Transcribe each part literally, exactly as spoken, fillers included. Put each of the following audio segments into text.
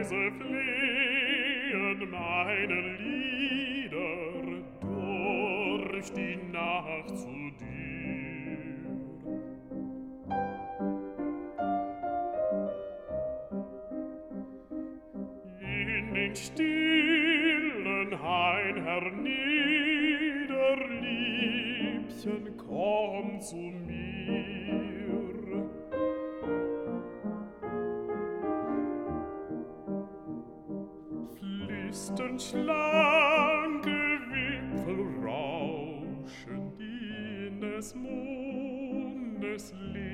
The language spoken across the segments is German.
leise flehen meine Lieder durch die Nacht zu dir. In den stillen Hain hernieder, Liebchen, komm zu mir. Flüstern schlanke Wipfel rauschen in des Mondes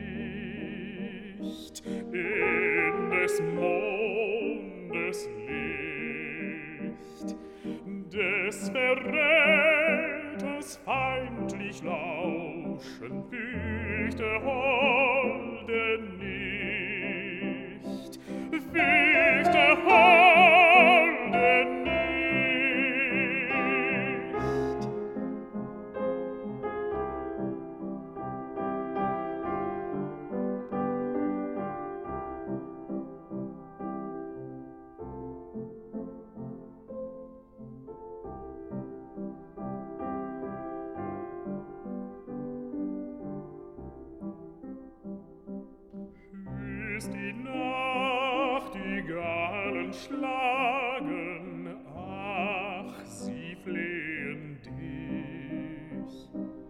Licht, in des Mondes Licht, des Verräters feindlich lauschen, fürchte Holde nicht, fürchte Holde nicht. Hörst die Nachtigallen schlagen, ach, sie flehen dich.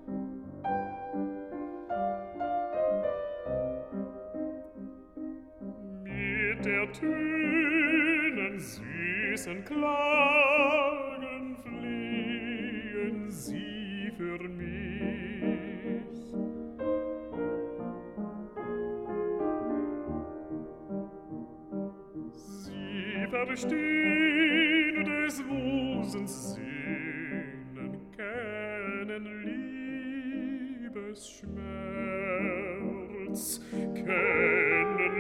Mit der Tönen süßen Klagen fliehen sie für mich. Sie verstehen des Wosens Sinnen, kennen Liebesschmerz, kennen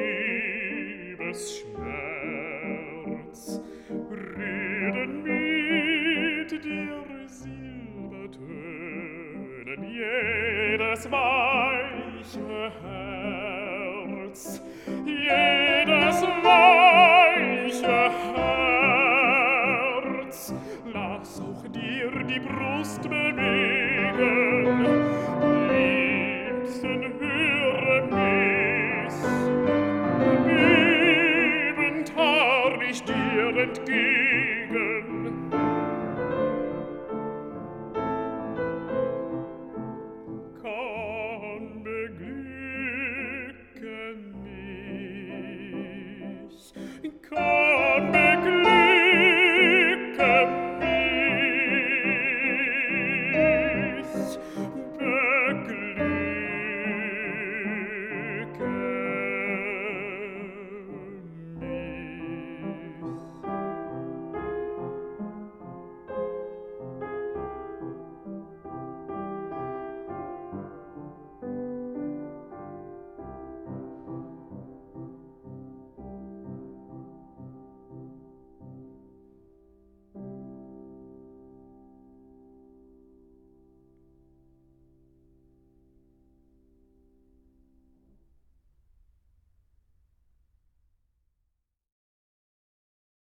Liebesschmerz, reden mit dir Silbertönen, jedes weiche Herz, jedes weiche Herz, lass auch dir die Brust bewegen,